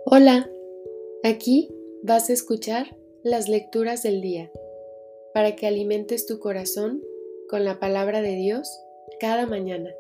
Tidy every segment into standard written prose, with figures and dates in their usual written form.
Hola, aquí vas a escuchar las lecturas del día para que alimentes tu corazón con la palabra de Dios cada mañana.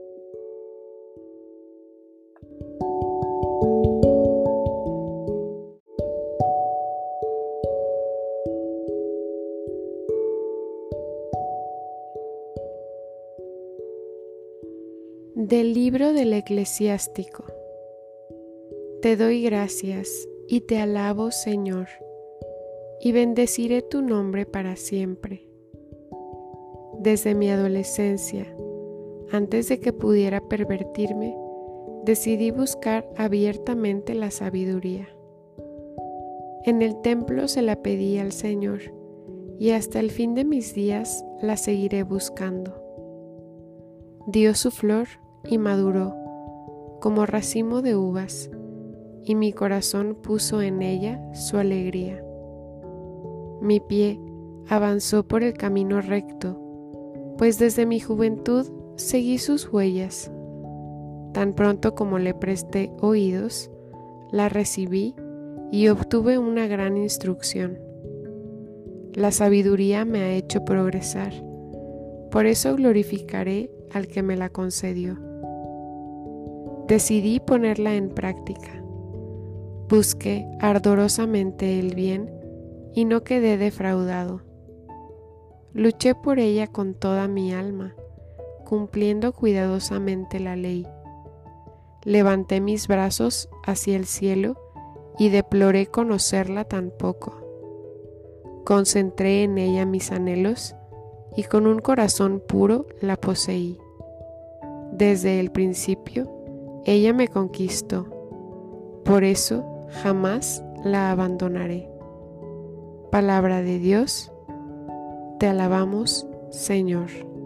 Del libro del Eclesiástico. Te doy gracias y te alabo, Señor, y bendeciré tu nombre para siempre. Desde mi adolescencia, antes de que pudiera pervertirme, decidí buscar abiertamente la sabiduría. En el templo se la pedí al Señor, y hasta el fin de mis días la seguiré buscando. Dio su flor y maduró, como racimo de uvas, y mi corazón puso en ella su alegría. Mi pie avanzó por el camino recto, pues desde mi juventud seguí sus huellas. Tan pronto como le presté oídos, la recibí y obtuve una gran instrucción. La sabiduría me ha hecho progresar, por eso glorificaré al que me la concedió. Decidí ponerla en práctica. Busqué ardorosamente el bien y no quedé defraudado. Luché por ella con toda mi alma, cumpliendo cuidadosamente la ley. Levanté mis brazos hacia el cielo y deploré conocerla tan poco. Concentré en ella mis anhelos y con un corazón puro la poseí. Desde el principio, ella me conquistó. Por eso, jamás la abandonaré. Palabra de Dios, te alabamos, Señor.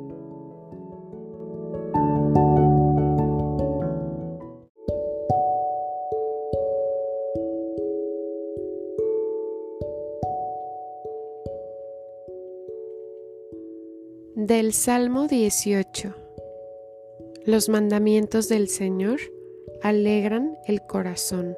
Del Salmo 18. Los mandamientos del Señor alegran el corazón.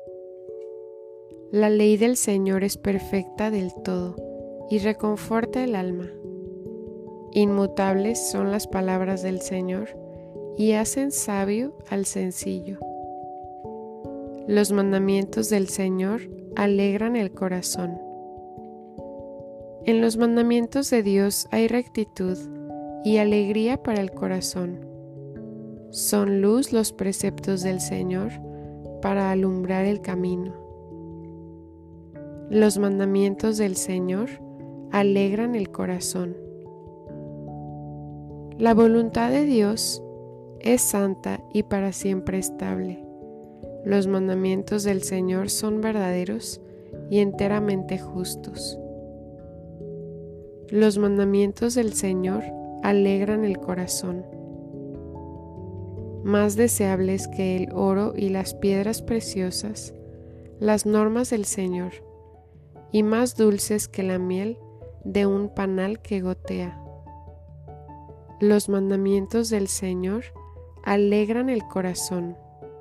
La ley del Señor es perfecta del todo y reconforta el alma. Inmutables son las palabras del Señor y hacen sabio al sencillo. Los mandamientos del Señor alegran el corazón. En los mandamientos de Dios hay rectitud y alegría para el corazón. Son luz los preceptos del Señor para alumbrar el camino. Los mandamientos del Señor alegran el corazón. La voluntad de Dios es santa y para siempre estable. Los mandamientos del Señor son verdaderos y enteramente justos. Los mandamientos del Señor alegran el corazón. Más deseables que el oro y las piedras preciosas, las normas del Señor, y más dulces que la miel de un panal que gotea. Los mandamientos del Señor alegran el corazón.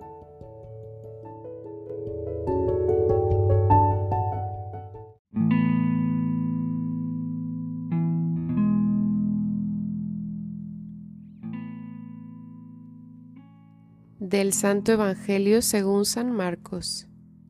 Del Santo Evangelio según San Marcos.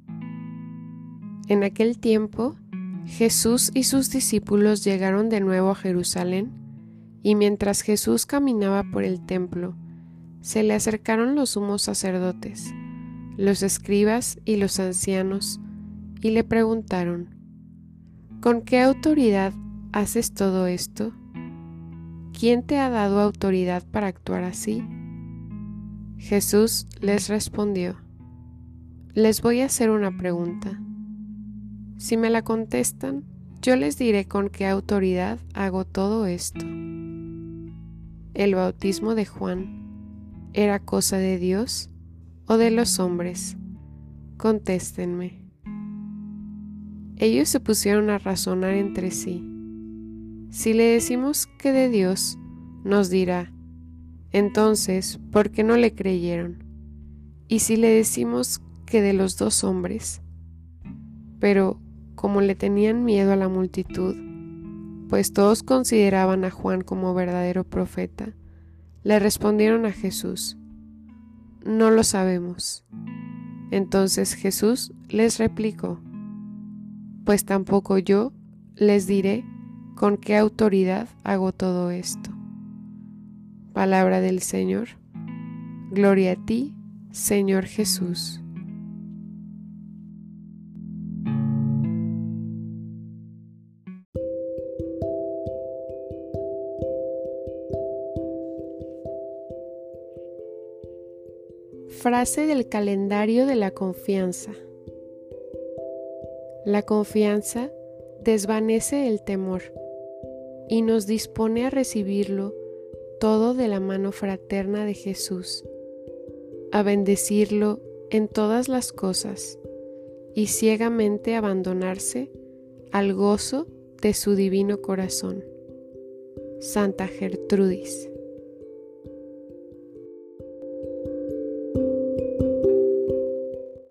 En aquel tiempo, Jesús y sus discípulos llegaron de nuevo a Jerusalén, y mientras Jesús caminaba por el templo, se le acercaron los sumos sacerdotes, los escribas y los ancianos, y le preguntaron: ¿Con qué autoridad haces todo esto? ¿Quién te ha dado autoridad para actuar así? Jesús les respondió: Les voy a hacer una pregunta. Si me la contestan, yo les diré con qué autoridad hago todo esto. ¿El bautismo de Juan era cosa de Dios o de los hombres? Contéstenme. Ellos se pusieron a razonar entre sí. Si le decimos que de Dios, nos dirá: entonces, ¿por qué no le creyeron? Y si le decimos que de los 2 hombres. Pero como le tenían miedo a la multitud, pues todos consideraban a Juan como verdadero profeta, le respondieron a Jesús: «No lo sabemos». Entonces Jesús les replicó: «Pues tampoco yo les diré con qué autoridad hago todo esto». Palabra del Señor. Gloria a ti, Señor Jesús. Frase del calendario de la confianza. La confianza desvanece el temor y nos dispone a recibirlo todo de la mano fraterna de Jesús, a bendecirlo en todas las cosas y ciegamente abandonarse al gozo de su divino corazón. Santa Gertrudis.